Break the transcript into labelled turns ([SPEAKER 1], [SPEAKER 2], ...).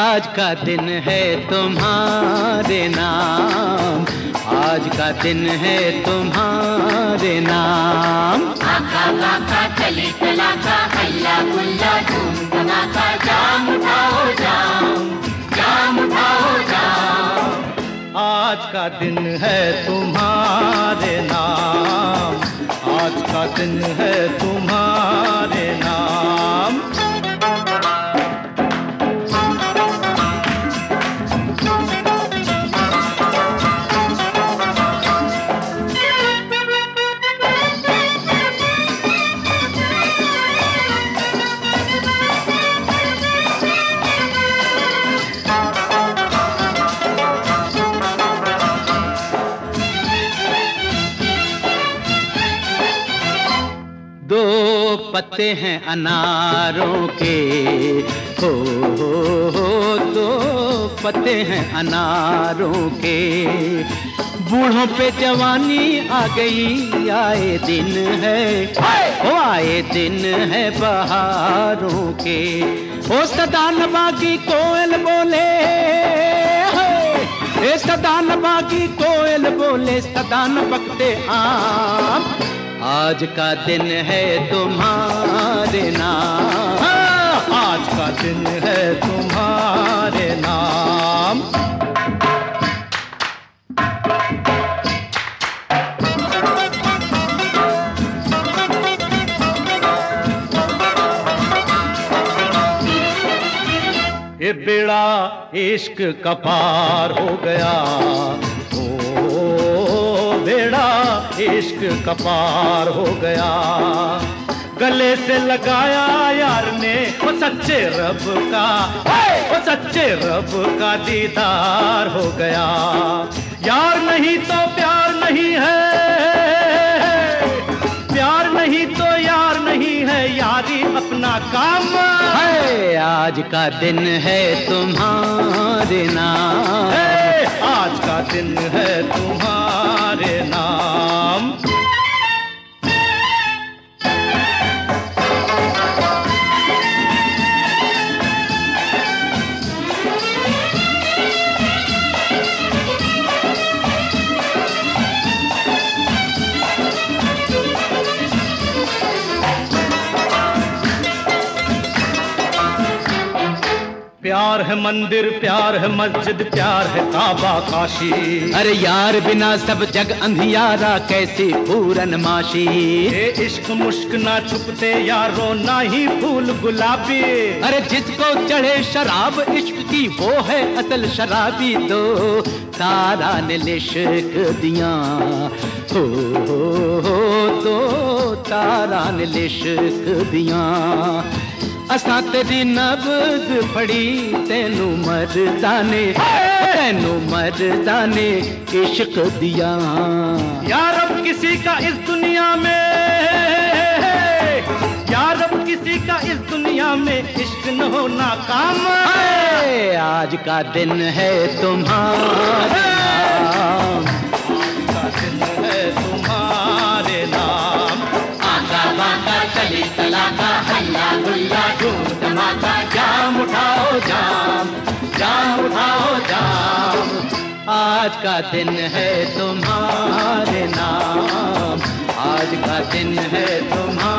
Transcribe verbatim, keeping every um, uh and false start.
[SPEAKER 1] आज का दिन है तुम्हारे नाम, आज का दिन है तुम्हारे नाम।
[SPEAKER 2] आका बाका चली चलाका हल्ला गुल्ला धूम धमाका, जाम उठाओ जाम, जाम उठाओ जाम।
[SPEAKER 3] आज का दिन है तुम्हारे नाम, आज का दिन है तुम्हारे नाम।
[SPEAKER 1] दो पत्ते हैं अनारों के, हो हो हो दो पत्ते हैं अनारों के। बूढ़ों पे जवानी आ गई, आए दिन है, ओ आए दिन है बहारों के। ओ सदान बागी कोयल बोले, ए सदान बागी कोयल बोले, सदान बकते आम। आज का दिन है तुम्हारे नाम,
[SPEAKER 3] आज का दिन है तुम्हारे नाम। ये बेड़ा इश्क का पार हो गया, ओ बेड़ा इश्क का पार हो गया। गले से लगाया यार ने वो सच्चे रब का, वो सच्चे रब का दीदार हो गया। यार नहीं तो प्यार नहीं है, प्यार नहीं तो यार नहीं है, यारी अपना काम
[SPEAKER 1] है। आज का दिन है तुम्हारे नाम,
[SPEAKER 3] आज का दिन है तुम्हारे नाम। प्यार है मंदिर, प्यार है मस्जिद, प्यार है काबा काशी।
[SPEAKER 1] अरे यार बिना सब जग अंधियारा, कैसी पूरन माशी।
[SPEAKER 3] ये इश्क मुश्क ना छुपते यारो, ना ही फूल गुलाबी।
[SPEAKER 1] अरे जिसको चढ़े शराब इश्क की, वो है असल शराबी। दो तारा ने लिश्क दिया, हो हो हो दो तारा ने लिश्क दिया। असां तेरी नब्ज फड़ी, तेनू मर्दाने, तेनू मर्दाने इश्क दिया।
[SPEAKER 3] यार अब किसी का इस दुनिया में, यार अब किसी का इस दुनिया में इश्क न होना काम है।
[SPEAKER 1] आज का दिन है तुम्हारे नाम,
[SPEAKER 3] आज का दिन है तुम्हारे नाम।
[SPEAKER 2] आका बाका चली चलाका हल्ला गुल्ला धूम धमाका, जाम उठाओ जाम, जाम उठाओ जाम।
[SPEAKER 1] आज का दिन है तुम्हारे नाम, आज का दिन है तुम्हारे